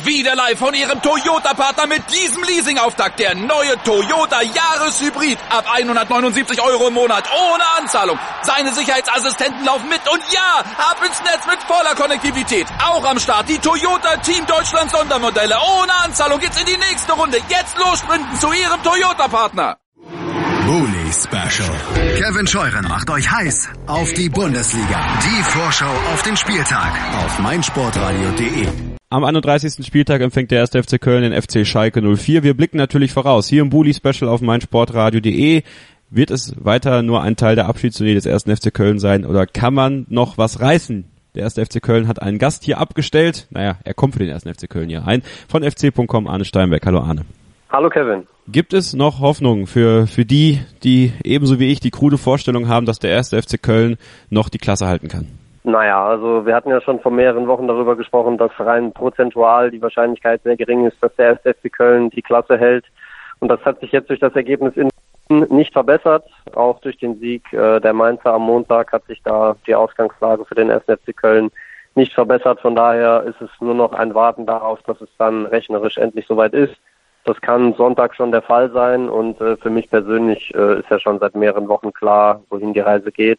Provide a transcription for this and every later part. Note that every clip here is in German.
Wieder live von Ihrem Toyota-Partner mit diesem Leasing-Auftakt. Der neue Toyota Jahreshybrid. Ab 179 € im Monat. Ohne Anzahlung. Seine Sicherheitsassistenten laufen mit. Und ja, ab ins Netz mit voller Konnektivität. Auch am Start die Toyota Team Deutschland Sondermodelle. Ohne Anzahlung geht's in die nächste Runde. Jetzt los sprinten zu Ihrem Toyota-Partner. Bully Special. Kevin Scheuren macht euch heiß auf die Bundesliga. Die Vorschau auf den Spieltag auf meinsportradio.de. Am 31. Spieltag empfängt der 1. FC Köln den FC Schalke 04. Wir blicken natürlich voraus. Hier im Bully Special auf meinsportradio.de. Wird es weiter nur ein Teil der Abschiedstournee des 1. FC Köln sein oder kann man noch was reißen? Der 1. FC Köln hat einen Gast hier abgestellt. Naja, er kommt für den 1. FC Köln hier ein. Von fc.com Arne Steinberg. Hallo Arne. Hallo Kevin. Gibt es noch Hoffnung für die ebenso wie ich die krude Vorstellung haben, dass der 1. FC Köln noch die Klasse halten kann? Naja, also wir hatten ja schon vor mehreren Wochen darüber gesprochen, dass rein prozentual die Wahrscheinlichkeit sehr gering ist, dass der 1. FC Köln die Klasse hält. Und das hat sich jetzt durch das Ergebnis nicht verbessert. Auch durch den Sieg der Mainzer am Montag hat sich da die Ausgangslage für den 1. FC Köln nicht verbessert. Von daher ist es nur noch ein Warten darauf, dass es dann rechnerisch endlich soweit ist. Das kann Sonntag schon der Fall sein und für mich persönlich ist ja schon seit mehreren Wochen klar, wohin die Reise geht.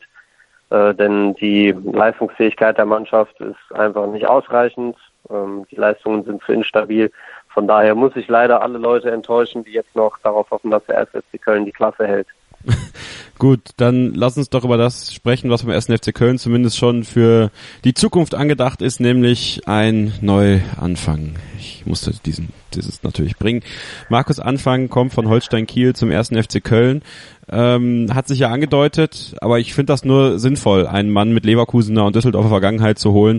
Denn die Leistungsfähigkeit der Mannschaft ist einfach nicht ausreichend. Die Leistungen sind für instabil. Von daher muss ich leider alle Leute enttäuschen, die jetzt noch darauf hoffen, dass der 1. FC Köln die Klasse hält. Gut, dann lass uns doch über das sprechen, was beim 1. FC Köln zumindest schon für die Zukunft angedacht ist, nämlich ein Neuanfang. Ich musste dieses natürlich bringen. Markus Anfang kommt von Holstein Kiel zum 1. FC Köln. Hat sich ja angedeutet, aber ich finde das nur sinnvoll, einen Mann mit Leverkusener und Düsseldorfer Vergangenheit zu holen,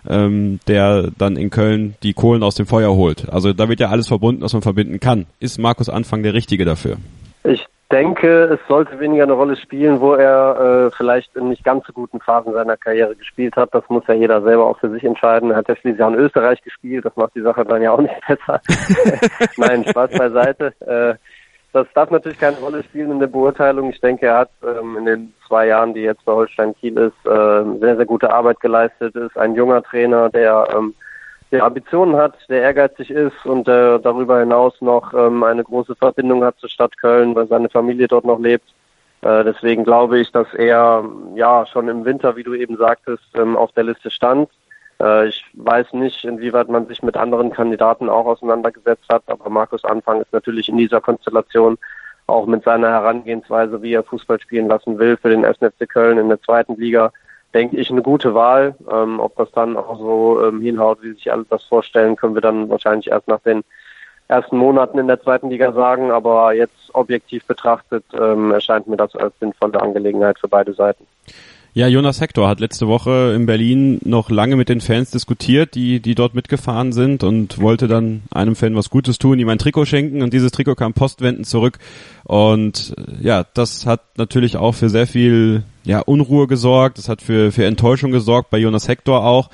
der dann in Köln die Kohlen aus dem Feuer holt. Also da wird ja alles verbunden, was man verbinden kann. Ist Markus Anfang der Richtige dafür? Ich denke, es sollte weniger eine Rolle spielen, wo er vielleicht in nicht ganz so guten Phasen seiner Karriere gespielt hat. Das muss ja jeder selber auch für sich entscheiden. Er hat ja schließlich auch in Österreich gespielt, das macht die Sache dann ja auch nicht besser. Nein, Spaß beiseite. Das darf natürlich keine Rolle spielen in der Beurteilung. Ich denke, er hat in den 2 Jahren, die jetzt bei Holstein Kiel ist, sehr, sehr gute Arbeit geleistet. Ist ein junger Trainer, der Ambitionen hat, der ehrgeizig ist und darüber hinaus noch eine große Verbindung hat zur Stadt Köln, weil seine Familie dort noch lebt. Deswegen glaube ich, dass er ja schon im Winter, wie du eben sagtest, auf der Liste stand. Ich weiß nicht, inwieweit man sich mit anderen Kandidaten auch auseinandergesetzt hat, aber Markus Anfang ist natürlich in dieser Konstellation auch mit seiner Herangehensweise, wie er Fußball spielen lassen will, für den 1. FC Köln in der 2. Liga, denke ich, eine gute Wahl. Ob das dann auch so hinhaut, wie sich alle das vorstellen, können wir dann wahrscheinlich erst nach den ersten Monaten in der 2. Liga sagen, aber jetzt objektiv betrachtet erscheint mir das als sinnvolle Angelegenheit für beide Seiten. Ja, Jonas Hector hat letzte Woche in Berlin noch lange mit den Fans diskutiert, die dort mitgefahren sind und wollte dann einem Fan was Gutes tun, ihm ein Trikot schenken und dieses Trikot kam postwendend zurück und ja, das hat natürlich auch für sehr viel Unruhe gesorgt, das hat für Enttäuschung gesorgt, bei Jonas Hector auch.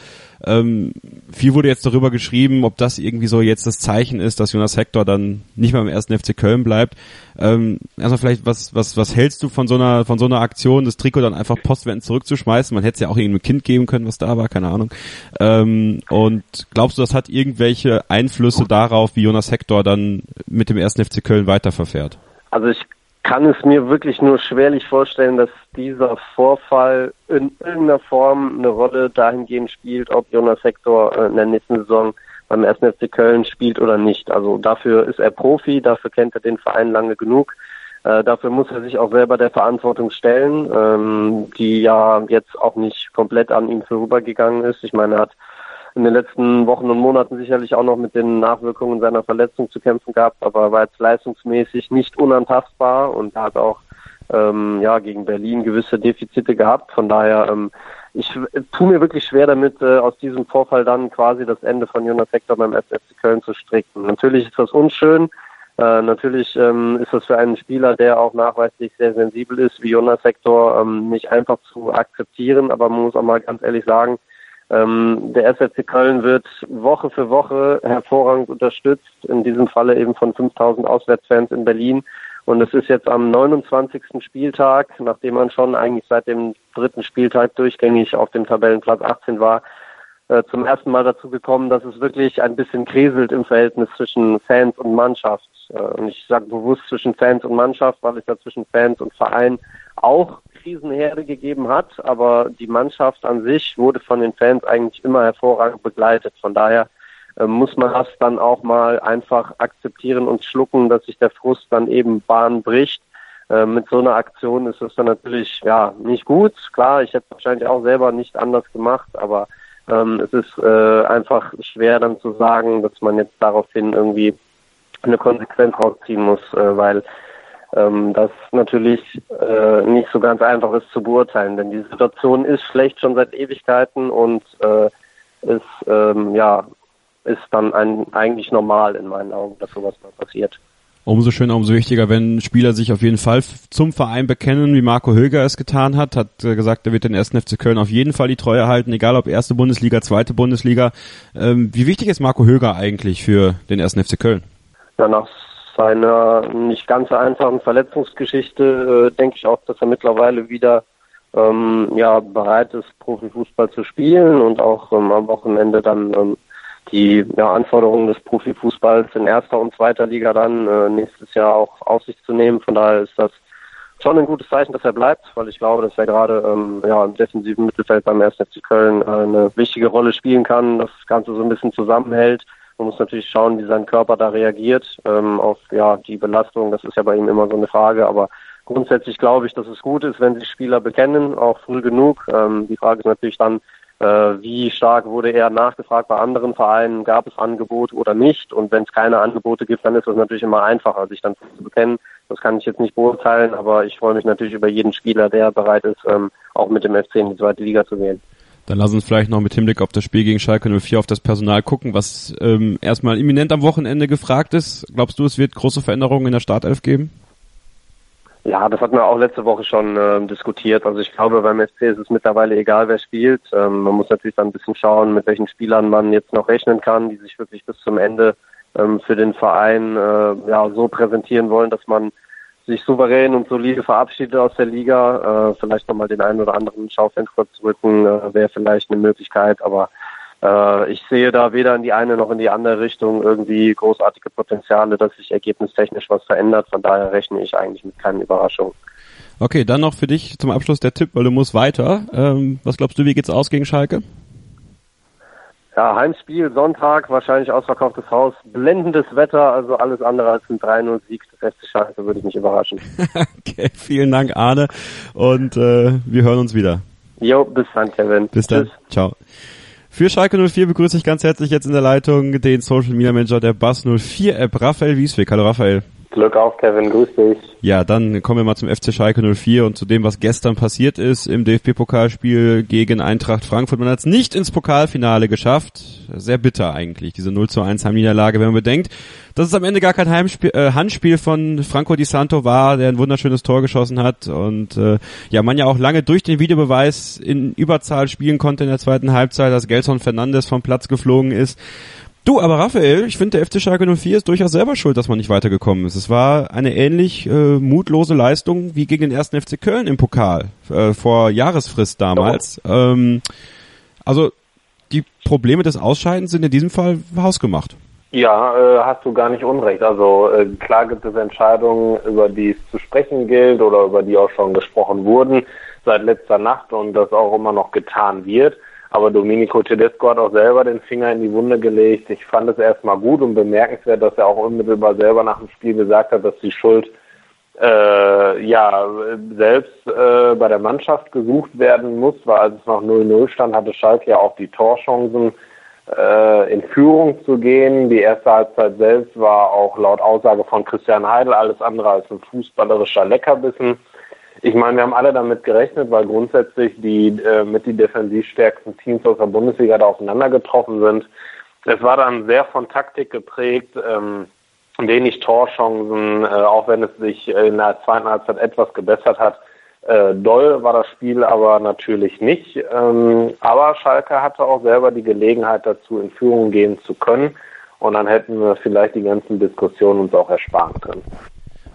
Viel wurde jetzt darüber geschrieben, ob das irgendwie so jetzt das Zeichen ist, dass Jonas Hector dann nicht mehr im 1. FC Köln bleibt. Also vielleicht, was hältst du von so einer Aktion, das Trikot dann einfach postwendend zurückzuschmeißen? Man hätte es ja auch irgendeinem Kind geben können, was da war, keine Ahnung. Und glaubst du, das hat irgendwelche Einflüsse darauf, wie Jonas Hector dann mit dem 1. FC Köln weiterverfährt? Also ich kann es mir wirklich nur schwerlich vorstellen, dass dieser Vorfall in irgendeiner Form eine Rolle dahingehend spielt, ob Jonas Hector in der nächsten Saison beim 1. FC Köln spielt oder nicht. Also dafür ist er Profi, dafür kennt er den Verein lange genug. Dafür muss er sich auch selber der Verantwortung stellen, die ja jetzt auch nicht komplett an ihm vorübergegangen ist. Ich meine, er hat in den letzten Wochen und Monaten sicherlich auch noch mit den Nachwirkungen seiner Verletzung zu kämpfen gehabt, aber er war jetzt leistungsmäßig nicht unantastbar und er hat auch gegen Berlin gewisse Defizite gehabt. Von daher, ich tue mir wirklich schwer damit, aus diesem Vorfall dann quasi das Ende von Jonas Hector beim 1. FC Köln zu stricken. Natürlich ist das unschön. Natürlich ist das für einen Spieler, der auch nachweislich sehr sensibel ist, wie Jonas Hector, nicht einfach zu akzeptieren. Aber man muss auch mal ganz ehrlich sagen, der 1. FC Köln wird Woche für Woche hervorragend unterstützt, in diesem Falle eben von 5.000 Auswärtsfans in Berlin. Und es ist jetzt am 29. Spieltag, nachdem man schon eigentlich seit dem 3. Spieltag durchgängig auf dem Tabellenplatz 18 war, zum ersten Mal dazu gekommen, dass es wirklich ein bisschen kriselt im Verhältnis zwischen Fans und Mannschaft. Und ich sage bewusst zwischen Fans und Mannschaft, weil es ja zwischen Fans und Verein auch Krisenherde gegeben hat, aber die Mannschaft an sich wurde von den Fans eigentlich immer hervorragend begleitet. Von daher muss man das dann auch mal einfach akzeptieren und schlucken, dass sich der Frust dann eben Bahn bricht. Mit so einer Aktion ist es dann natürlich nicht gut. Klar, ich hätte es wahrscheinlich auch selber nicht anders gemacht, aber es ist einfach schwer dann zu sagen, dass man jetzt daraufhin irgendwie eine Konsequenz rausziehen muss, weil das natürlich nicht so ganz einfach ist zu beurteilen, denn die Situation ist schlecht schon seit Ewigkeiten und ist dann eigentlich normal in meinen Augen, dass sowas mal passiert. Umso schöner, umso wichtiger, wenn Spieler sich auf jeden Fall zum Verein bekennen, wie Marco Höger es getan hat gesagt, er wird den 1. FC Köln auf jeden Fall die Treue halten, egal ob erste Bundesliga, zweite Bundesliga. Wie wichtig ist Marco Höger eigentlich für den 1. FC Köln? Ja, nach seiner nicht ganz so einfachen Verletzungsgeschichte denke ich auch, dass er mittlerweile wieder bereit ist, Profifußball zu spielen und auch am Wochenende dann die Anforderungen des Profifußballs in erster und zweiter Liga dann nächstes Jahr auch auf sich zu nehmen. Von daher ist das schon ein gutes Zeichen, dass er bleibt, weil ich glaube, dass er gerade im defensiven Mittelfeld beim 1. FC Köln eine wichtige Rolle spielen kann, das Ganze so ein bisschen zusammenhält. Man muss natürlich schauen, wie sein Körper da reagiert auf die Belastung. Das ist ja bei ihm immer so eine Frage, aber grundsätzlich glaube ich, dass es gut ist, wenn sich Spieler bekennen, auch früh genug. Die Frage ist natürlich dann, wie stark wurde er nachgefragt bei anderen Vereinen, gab es Angebote oder nicht? Und wenn es keine Angebote gibt, dann ist es natürlich immer einfacher, sich dann zu bekennen. Das kann ich jetzt nicht beurteilen, aber ich freue mich natürlich über jeden Spieler, der bereit ist, auch mit dem FC in die zweite Liga zu gehen. Dann lass uns vielleicht noch mit Hinblick auf das Spiel gegen Schalke 04 auf das Personal gucken, was erstmal imminent am Wochenende gefragt ist. Glaubst du, es wird große Veränderungen in der Startelf geben? Ja, das hatten wir auch letzte Woche schon diskutiert. Also ich glaube, beim FC ist es mittlerweile egal, wer spielt. Man muss natürlich dann ein bisschen schauen, mit welchen Spielern man jetzt noch rechnen kann, die sich wirklich bis zum Ende für den Verein so präsentieren wollen, dass man sich souverän und solide verabschiedet aus der Liga. Vielleicht nochmal den einen oder anderen Schaufenster zurücken, wäre vielleicht eine Möglichkeit, aber ich sehe da weder in die eine noch in die andere Richtung irgendwie großartige Potenziale, dass sich ergebnistechnisch was verändert. Von daher rechne ich eigentlich mit keinen Überraschungen. Okay, dann noch für dich zum Abschluss der Tipp, weil du musst weiter. Was glaubst du, wie geht's aus gegen Schalke? Ja, Heimspiel, Sonntag, wahrscheinlich ausverkauftes Haus, blendendes Wetter, also alles andere als ein 3-0-Sieg des FC Schalke würde ich mich überraschen. Okay, vielen Dank, Arne, und wir hören uns wieder. Jo, bis dann, Kevin. Bis dann, ciao. Für Schalke 04 begrüße ich ganz herzlich jetzt in der Leitung den Social Media Manager der Buzz 04 App, Raphael Wieswig. Hallo Raphael. Glück auf, Kevin, grüß dich. Ja, dann kommen wir mal zum FC Schalke 04 und zu dem, was gestern passiert ist im DFB-Pokalspiel gegen Eintracht Frankfurt. Man hat es nicht ins Pokalfinale geschafft. Sehr bitter eigentlich, diese 0:1 Heimniederlage, wenn man bedenkt, dass es am Ende gar kein Handspiel von Franco Di Santo war, der ein wunderschönes Tor geschossen hat und man ja auch lange durch den Videobeweis in Überzahl spielen konnte in der zweiten Halbzeit, dass Gelson Fernandes vom Platz geflogen ist. Du, aber Raphael, ich finde, der FC Schalke 04 ist durchaus selber schuld, dass man nicht weitergekommen ist. Es war eine ähnlich mutlose Leistung wie gegen den 1. FC Köln im Pokal vor Jahresfrist damals. Also die Probleme des Ausscheidens sind in diesem Fall hausgemacht. Ja, hast du gar nicht unrecht. Also klar gibt es Entscheidungen, über die es zu sprechen gilt oder über die auch schon gesprochen wurden seit letzter Nacht und das auch immer noch getan wird. Aber Domenico Tedesco hat auch selber den Finger in die Wunde gelegt. Ich fand es erstmal gut und bemerkenswert, dass er auch unmittelbar selber nach dem Spiel gesagt hat, dass die Schuld selbst bei der Mannschaft gesucht werden muss, weil als es noch 0:0 stand, hatte Schalke ja auch die Torchancen, in Führung zu gehen. Die erste Halbzeit selbst war auch laut Aussage von Christian Heidel alles andere als ein fußballerischer Leckerbissen. Ich meine, wir haben alle damit gerechnet, weil grundsätzlich die mit die defensivstärksten Teams aus der Bundesliga da aufeinander getroffen sind. Es war dann sehr von Taktik geprägt, wenig Torchancen, auch wenn es sich in der zweiten Halbzeit etwas gebessert hat. Doll war das Spiel aber natürlich nicht. Aber Schalke hatte auch selber die Gelegenheit dazu, in Führung gehen zu können. Und dann hätten wir vielleicht die ganzen Diskussionen uns auch ersparen können.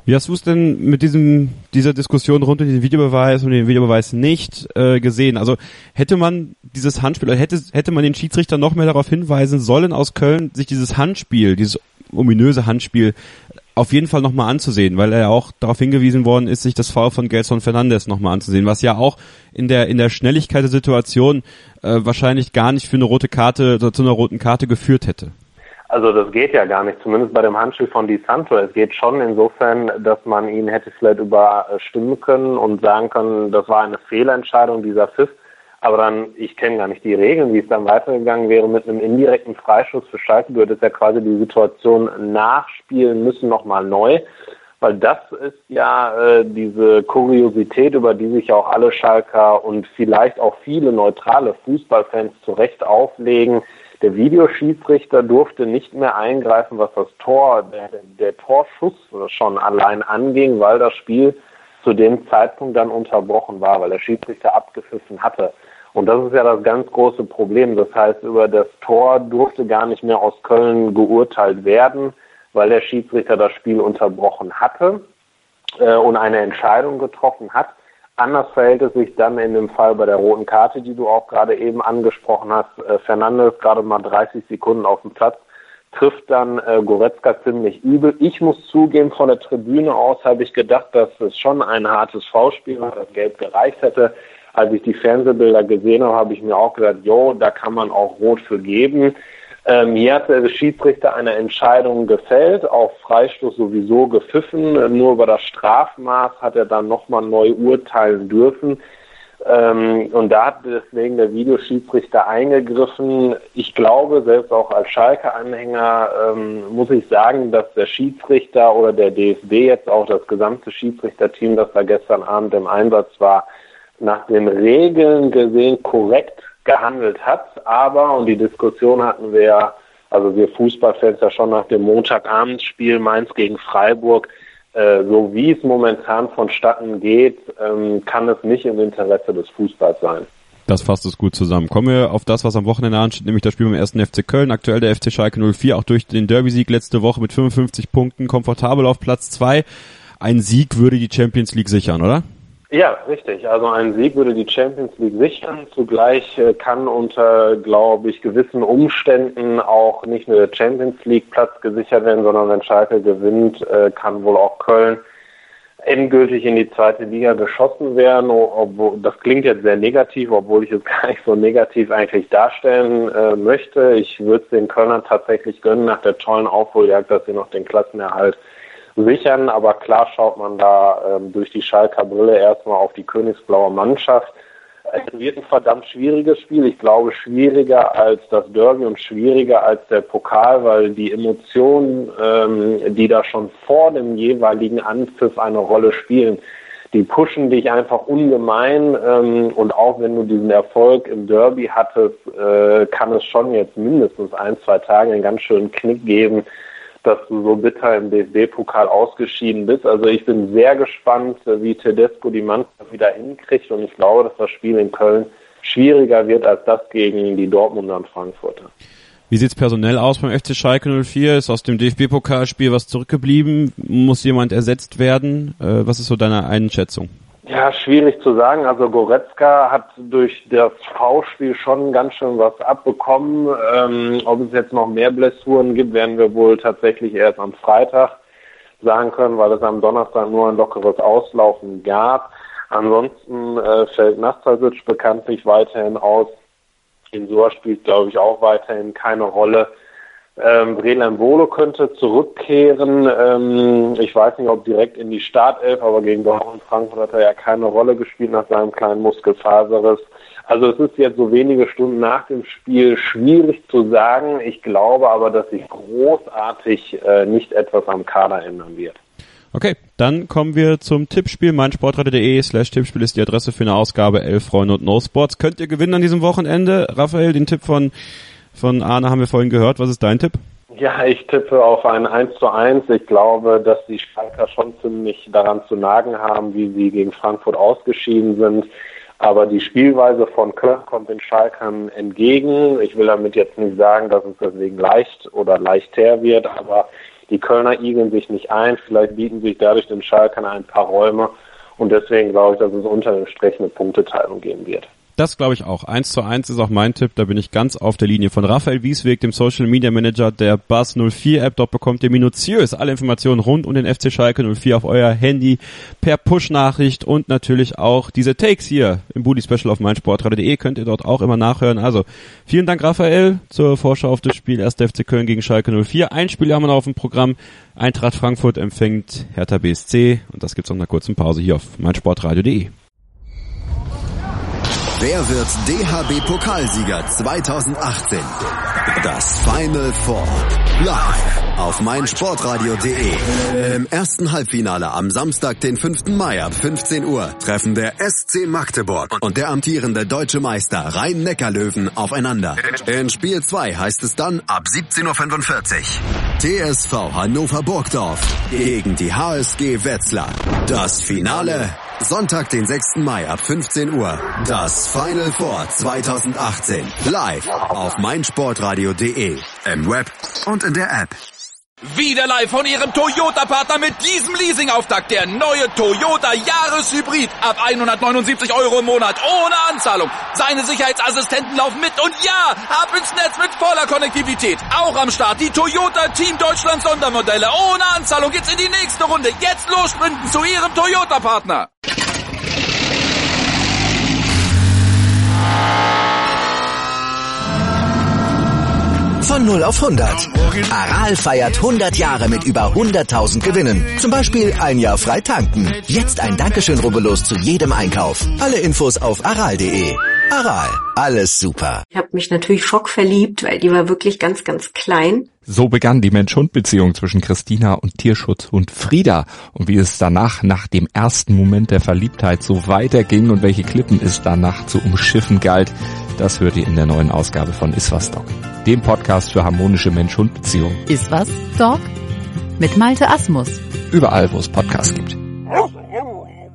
Wie hast du es denn mit dieser Diskussion rund um den Videobeweis und den Videobeweis nicht gesehen? Also hätte man dieses Handspiel, oder hätte man den Schiedsrichter noch mehr darauf hinweisen sollen aus Köln, sich dieses Handspiel, dieses ominöse Handspiel auf jeden Fall nochmal anzusehen, weil er ja auch darauf hingewiesen worden ist, sich das Foul von Gelson Fernandes nochmal anzusehen, was ja auch in der Schnelligkeit der Situation wahrscheinlich gar nicht für eine rote Karte oder zu einer roten Karte geführt hätte. Also das geht ja gar nicht, zumindest bei dem Handspiel von Di Santo. Es geht schon insofern, dass man ihn hätte vielleicht überstimmen können und sagen können, das war eine Fehlentscheidung, dieser Pfiff. Aber dann, ich kenne gar nicht die Regeln, wie es dann weitergegangen wäre mit einem indirekten Freischuss für Schalke, würde es ja quasi die Situation nachspielen müssen, nochmal neu. Weil das ist ja diese Kuriosität, über die sich auch alle Schalker und vielleicht auch viele neutrale Fußballfans zu Recht auflegen. Der Videoschiedsrichter durfte nicht mehr eingreifen, was das Tor, der Torschuss schon allein anging, weil das Spiel zu dem Zeitpunkt dann unterbrochen war, weil der Schiedsrichter abgepfiffen hatte. Und das ist ja das ganz große Problem. Das heißt, über das Tor durfte gar nicht mehr aus Köln geurteilt werden, weil der Schiedsrichter das Spiel unterbrochen hatte und eine Entscheidung getroffen hat. Anders verhält es sich dann in dem Fall bei der roten Karte, die du auch gerade eben angesprochen hast. Fernandes gerade mal 30 Sekunden auf dem Platz, trifft dann Goretzka ziemlich übel. Ich muss zugeben, von der Tribüne aus habe ich gedacht, dass es schon ein hartes Foulspiel war, das Gelb gereicht hätte. Als ich die Fernsehbilder gesehen habe, habe ich mir auch gedacht, da kann man auch Rot für geben. Hier hat der Schiedsrichter eine Entscheidung gefällt, auf Freistoß sowieso gepfiffen. Nur über das Strafmaß hat er dann nochmal neu urteilen dürfen. Und da hat deswegen der Videoschiedsrichter eingegriffen. Ich glaube, selbst auch als Schalke-Anhänger muss ich sagen, dass der Schiedsrichter oder der DFB jetzt auch das gesamte Schiedsrichterteam, das da gestern Abend im Einsatz war, nach den Regeln gesehen korrekt gehandelt hat. Aber, und die Diskussion hatten wir, also wir Fußballfans ja schon nach dem Montagabendspiel Mainz gegen Freiburg, so wie es momentan vonstatten geht, kann es nicht im Interesse des Fußballs sein. Das fasst es gut zusammen. Kommen wir auf das, was am Wochenende ansteht, nämlich das Spiel beim 1. FC Köln. Aktuell der FC Schalke 04, auch durch den Derby-Sieg letzte Woche mit 55 Punkten, komfortabel auf Platz 2. Ein Sieg würde die Champions League sichern, oder? Ja, richtig. Also ein Sieg würde die Champions League sichern. Zugleich kann unter, glaube ich, gewissen Umständen auch nicht nur der Champions League Platz gesichert werden, sondern wenn Schalke gewinnt, kann wohl auch Köln endgültig in die zweite Liga geschossen werden. Obwohl, das klingt jetzt sehr negativ, obwohl ich es gar nicht so negativ eigentlich darstellen möchte. Ich würde es den Kölnern tatsächlich gönnen, nach der tollen Aufholjagd, dass sie noch den Klassenerhalt sichern, aber klar schaut man da durch die Schalker Brille erstmal auf die königsblaue Mannschaft. Es wird ein verdammt schwieriges Spiel. Ich glaube, schwieriger als das Derby und schwieriger als der Pokal, weil die Emotionen, die da schon vor dem jeweiligen Anpfiff eine Rolle spielen, die pushen dich einfach ungemein. Und auch wenn du diesen Erfolg im Derby hattest, kann es schon jetzt mindestens 1-2 Tage einen ganz schönen Knick geben, dass du so bitter im DFB-Pokal ausgeschieden bist. Also ich bin sehr gespannt, wie Tedesco die Mannschaft wieder hinkriegt und ich glaube, dass das Spiel in Köln schwieriger wird als das gegen die Dortmunder und Frankfurter. Wie sieht's personell aus beim FC Schalke 04? Ist aus dem DFB-Pokalspiel was zurückgeblieben? Muss jemand ersetzt werden? Was ist so deine Einschätzung? Ja, schwierig zu sagen. Also Goretzka hat durch das V-Spiel schon ganz schön was abbekommen. Ob es jetzt noch mehr Blessuren gibt, werden wir wohl tatsächlich erst am Freitag sagen können, weil es am Donnerstag nur ein lockeres Auslaufen gab. Ansonsten fällt Nastasic bekanntlich weiterhin aus. Insua spielt, glaube ich, auch weiterhin keine Rolle. Brelan Bolo könnte zurückkehren. Ich weiß nicht, ob direkt in die Startelf, aber gegen Dortmund Frankfurt hat er ja keine Rolle gespielt nach seinem kleinen Muskelfaserriss. Also es ist jetzt so wenige Stunden nach dem Spiel schwierig zu sagen. Ich glaube aber, dass sich großartig nicht etwas am Kader ändern wird. Okay, dann kommen wir zum Tippspiel. meinsportradio.de/Tippspiel ist die Adresse für eine Ausgabe 11 Freunde und No Sports. Könnt ihr gewinnen an diesem Wochenende? Raphael, den Tipp von Arne haben wir vorhin gehört. Was ist dein Tipp? Ja, ich tippe auf ein 1:1. Ich glaube, dass die Schalker schon ziemlich daran zu nagen haben, wie sie gegen Frankfurt ausgeschieden sind. Aber die Spielweise von Köln kommt den Schalkern entgegen. Ich will damit jetzt nicht sagen, dass es deswegen leicht oder leichter wird, aber Die Kölner igeln sich nicht ein, vielleicht bieten sich dadurch den Schalkern ein paar Räume und deswegen glaube ich, dass es unter dem Strich eine Punkteteilung geben wird. Das glaube ich auch. 1:1 ist auch mein Tipp. Da bin ich ganz auf der Linie von Raphael Wiesweg, dem Social Media Manager der Buzz 04 App. Dort bekommt ihr minutiös alle Informationen rund um den FC Schalke 04 auf euer Handy per Push-Nachricht und natürlich auch diese Takes hier im Bully Special auf meinsportradio.de könnt ihr dort auch immer nachhören. Also vielen Dank, Raphael, zur Vorschau auf das Spiel 1. FC Köln gegen Schalke 04. Ein Spiel haben wir noch auf dem Programm. Eintracht Frankfurt empfängt Hertha BSC und das gibt's nach einer kurzen Pause hier auf meinsportradio.de. Wer wird DHB-Pokalsieger 2018? Das Final Four. Live auf meinsportradio.de. Im ersten Halbfinale am Samstag, den 5. Mai ab 15 Uhr treffen der SC Magdeburg und der amtierende deutsche Meister Rhein-Neckar-Löwen aufeinander. In Spiel 2 heißt es dann ab 17:45 Uhr TSV Hannover Burgdorf gegen die HSG Wetzlar. Das Finale Sonntag, den 6. Mai ab 15 Uhr. Das Final Four 2018. Live auf meinsportradio.de. Im Web und in der App. Wieder live von Ihrem Toyota-Partner mit diesem Leasing-Auftakt. Der neue Toyota Jahreshybrid. Ab 179 € im Monat. Ohne Anzahlung. Seine Sicherheitsassistenten laufen mit. Und ja, ab ins Netz mit voller Konnektivität. Auch am Start die Toyota Team Deutschland Sondermodelle. Ohne Anzahlung geht's in die nächste Runde. Jetzt los sprinten zu Ihrem Toyota-Partner. Von 0 auf 100. Aral feiert 100 Jahre mit über 100.000 Gewinnen. Zum Beispiel ein Jahr frei tanken. Jetzt ein Dankeschön, rubbellos zu jedem Einkauf. Alle Infos auf aral.de. Aral, alles super. Ich habe mich natürlich schockverliebt, weil die war wirklich ganz, ganz klein. So begann die Mensch-Hund-Beziehung zwischen Christina und Tierschutzhund Frieda. Und wie es danach, nach dem ersten Moment der Verliebtheit, so weiterging und welche Klippen es danach zu umschiffen galt, das hört ihr in der neuen Ausgabe von Iswas Dog, dem Podcast für harmonische Mensch-Hund-Beziehungen. Iswas Dog mit Malte Asmus. Überall, wo es Podcasts gibt.